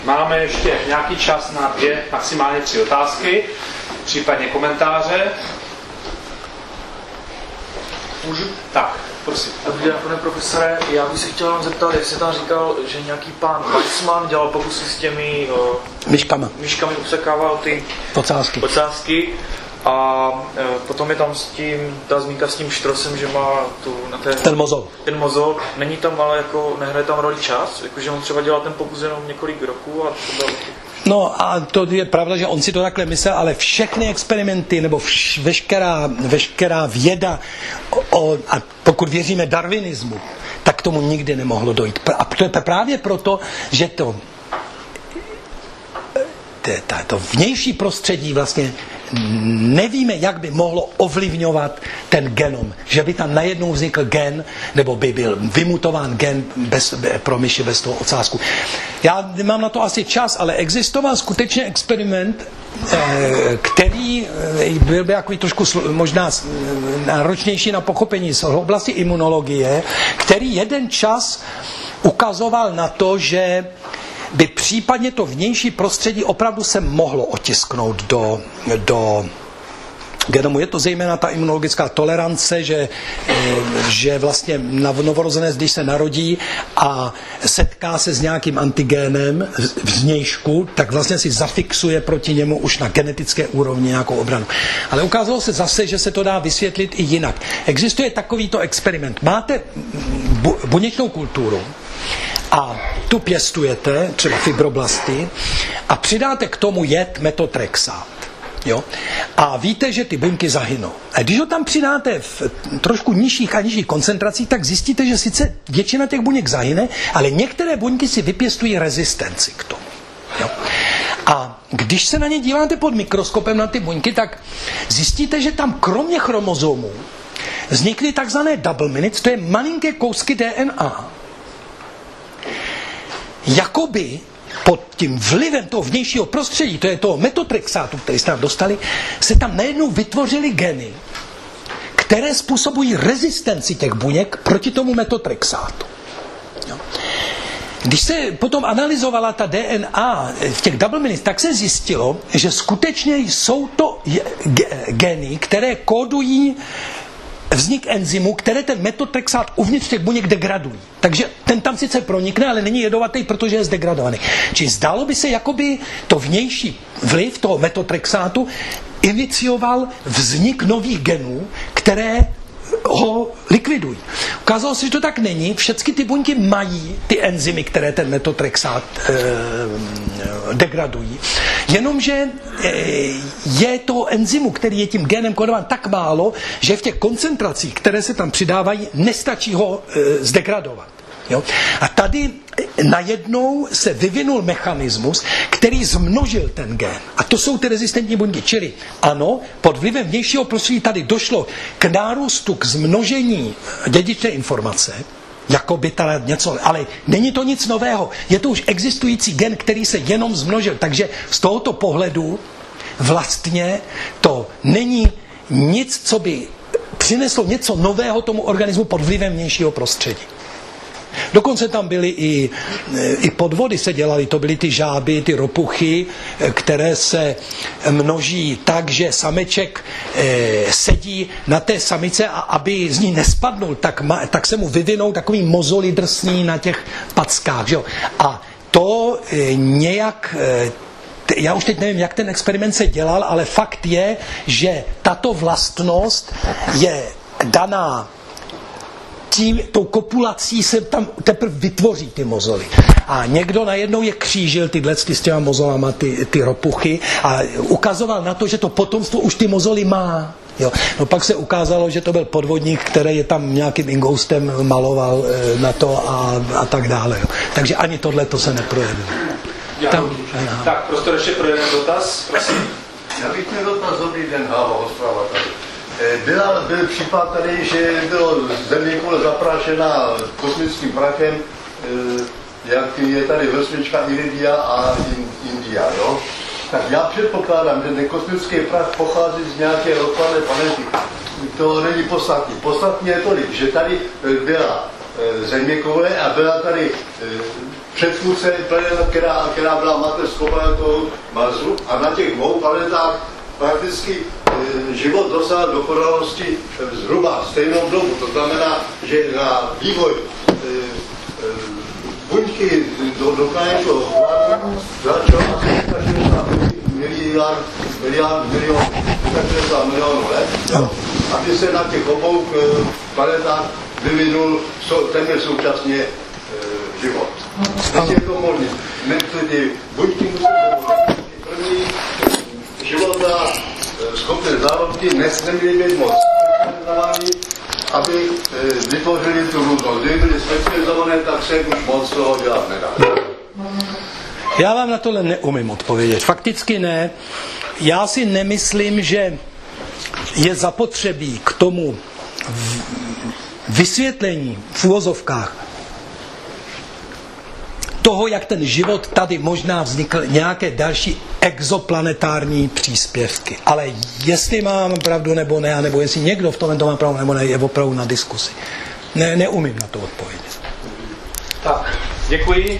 Máme ještě nějaký čas na 2, maximálně 3 otázky, případně komentáře. Můžu? Tak, prosím. Dobrý den, pane profesore, já bych se chtěl vám zeptat, jestli tam říkal, že nějaký pán Weissman dělal pokusy s těmi myškami obsekával ty ocásky. A potom je tam s tím, ta zmínka s tím štrosem, že má ten mozol. Není tam ale jako, nehraje tam roli čas, jakože on třeba dělal ten pokus jenom několik roků a to bylo... No a to je pravda, že on si to takhle myslel, ale všechny experimenty nebo veškerá věda, a pokud věříme darwinismu, tak k tomu nikdy nemohlo dojít. A to je právě proto, že to vnější prostředí vlastně nevíme, jak by mohlo ovlivňovat ten genom. Že by tam najednou vznikl gen, nebo by byl vymutován gen pro myši bez toho ocásku. Já nemám na to asi čas, ale existoval skutečně experiment, který byl by trošku možná náročnější na pochopení z oblasti imunologie, který jeden čas ukazoval na to, že by případně to vnější prostředí opravdu se mohlo otisknout do genomu. Je to zejména ta imunologická tolerance, že vlastně novorozenec, když se narodí a setká se s nějakým antigénem vnějšku, tak vlastně si zafixuje proti němu už na genetické úrovni nějakou obranu. Ale ukázalo se zase, že se to dá vysvětlit i jinak. Existuje takovýto experiment. Máte buněčnou kulturu a tu pěstujete, třeba fibroblasty, a přidáte k tomu jed metotrexát. Jo? A víte, že ty buňky zahynou. A když ho tam přidáte v trošku nižších a nižších koncentracích, tak zjistíte, že sice většina těch buněk zahyne, ale některé buňky si vypěstují rezistenci k tomu. Jo? A když se na ně díváte pod mikroskopem na ty buňky, tak zjistíte, že tam kromě chromozomů vznikly takzvané double minutes, to je malinké kousky DNA. Jakoby pod tím vlivem toho vnějšího prostředí, to je toho metotrexátu, který jste tam dostali, se tam najednou vytvořily geny, které způsobují rezistenci těch buněk proti tomu metotrexátu. Jo. Když se potom analyzovala ta DNA v těch double minutes, tak se zjistilo, že skutečně jsou to geny, které kódují vznik enzymu, které ten metotrexát uvnitř těch buněk degradují. Takže ten tam sice pronikne, ale není jedovatý, protože je zdegradovaný. Čili zdálo by se, jakoby to vnější vliv toho metotrexátu inicioval vznik nových genů, které ho likvidují. Ukázalo se, že to tak není. Všechny ty buňky mají ty enzymy, které ten metotrexát degradují. Jenomže je toho enzymu, který je tím génem kodován, tak málo, že v těch koncentracích, které se tam přidávají, nestačí ho zdegradovat. Jo? A tady najednou se vyvinul mechanismus, který zmnožil ten gen. A to jsou ty rezistentní buňky. Čili ano, pod vlivem vnějšího prostředí tady došlo k nárůstu, k zmnožení dědičné informace, jako by teda něco, ale není to nic nového. Je to už existující gen, který se jenom zmnožil. Takže z tohoto pohledu vlastně to není nic, co by přineslo něco nového tomu organismu pod vlivem vnějšího prostředí. Dokonce tam byly i podvody se dělaly, to byly ty žáby, ty ropuchy, které se množí tak, že sameček sedí na té samice a aby z ní nespadnul, tak se mu vyvinou takový mozoly drsný na těch packách. Že jo? A to nějak... Já už teď nevím, jak ten experiment se dělal, ale fakt je, že tato vlastnost je daná tou kopulací se tam teprve vytvoří ty mozoly. A někdo najednou je křížil s těma mozolama, ty ropuchy a ukazoval na to, že to potomstvo už ty mozoly má. Jo. No pak se ukázalo, že to byl podvodník, který je tam nějakým ingoustem maloval na to a tak dále. Jo. Takže ani tohle to se neprojevilo. Tak, prostor ještě pro jeden dotaz, prosím. Já bych měl dotaz, dobrý den, Ostrava tady. Byl případ tady, že bylo zeměkoule zaprášená kosmickým prachem, jak je tady vesnička Iridia a India, jo? Tak já předpokládám, že ten kosmický prach pochází z nějaké lokální planety. To není podstatné. Podstatné je tolik, že tady byla zeměkoule a byla tady předchůdce planeta, která byla mateřskou planetou Marsu, a na těch dvou planetách prakticky život dosáhl dokonalosti zhruba stejnou dobu. To znamená, že na vývoj buňky do dokonalého chladu začal asi 60 milionů let. Aby se na těch obou planetách vyvinul téměř současně život. Jestli je to možné. Ty buňky musí první života schopné zárodky neměly být moc aby vytvořili tu různost. Kdyby byli specializované, tak se už moc toho dělat nedá. Já vám na tohle neumím odpovědět. Fakticky ne. Já si nemyslím, že je zapotřebí k tomu vysvětlení v uvozovkách toho, jak ten život tady možná vznikl, nějaké další exoplanetární příspěvky. Ale jestli mám pravdu nebo ne, nebo jestli někdo v tomhle má pravdu nebo ne, je opravdu na diskusi. Neumím na to odpovědět. Tak, děkuji.